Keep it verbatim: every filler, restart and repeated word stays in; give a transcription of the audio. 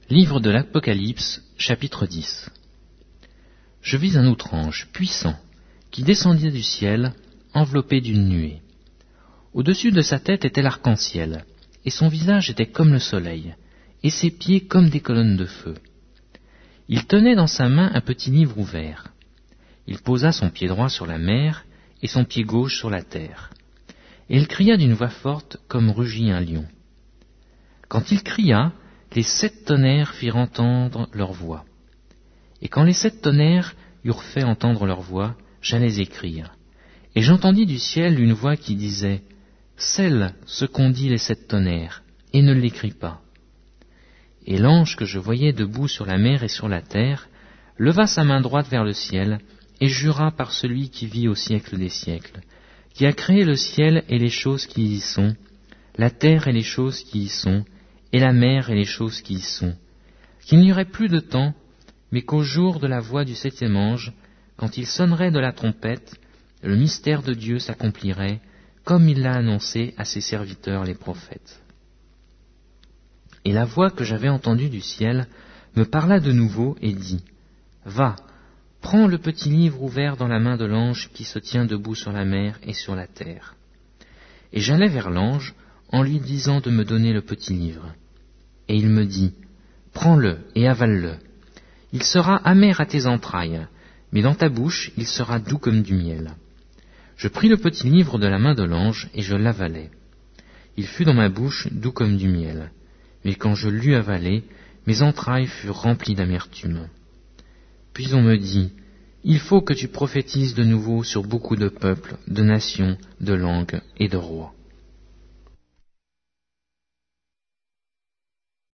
Livre de l'Apocalypse, chapitre dix. Je vis un autre ange, puissant, qui descendit du ciel, enveloppé d'une nuée. Au-dessus de sa tête était l'arc-en-ciel, et son visage était comme le soleil, et ses pieds comme des colonnes de feu. Il tenait dans sa main un petit livre ouvert. Il posa son pied droit sur la mer, et son pied gauche sur la terre. Et il cria d'une voix forte, comme rugit un lion. Quand il cria, les sept tonnerres firent entendre leur voix. Et quand les sept tonnerres eurent fait entendre leur voix, j'allais écrire. Et j'entendis du ciel une voix qui disait « Scelle ce qu'ont dit les sept tonnerres, et ne l'écris pas. » Et l'ange que je voyais debout sur la mer et sur la terre leva sa main droite vers le ciel et jura par celui qui vit au siècle des siècles, qui a créé le ciel et les choses qui y sont, la terre et les choses qui y sont, et la mer et les choses qui y sont, qu'il n'y aurait plus de temps, mais qu'au jour de la voix du septième ange, quand il sonnerait de la trompette, le mystère de Dieu s'accomplirait, comme il l'a annoncé à ses serviteurs les prophètes. Et la voix que j'avais entendue du ciel me parla de nouveau et dit, « Va, prends le petit livre ouvert dans la main de l'ange qui se tient debout sur la mer et sur la terre. » Et j'allai vers l'ange, en lui disant de me donner le petit livre. Et il me dit, « Prends-le et avale-le. Il sera amer à tes entrailles, mais dans ta bouche il sera doux comme du miel. » Je pris le petit livre de la main de l'ange et je l'avalai. Il fut dans ma bouche doux comme du miel, mais quand je l'eus avalé, mes entrailles furent remplies d'amertume. Puis on me dit, « Il faut que tu prophétises de nouveau sur beaucoup de peuples, de nations, de langues et de rois. »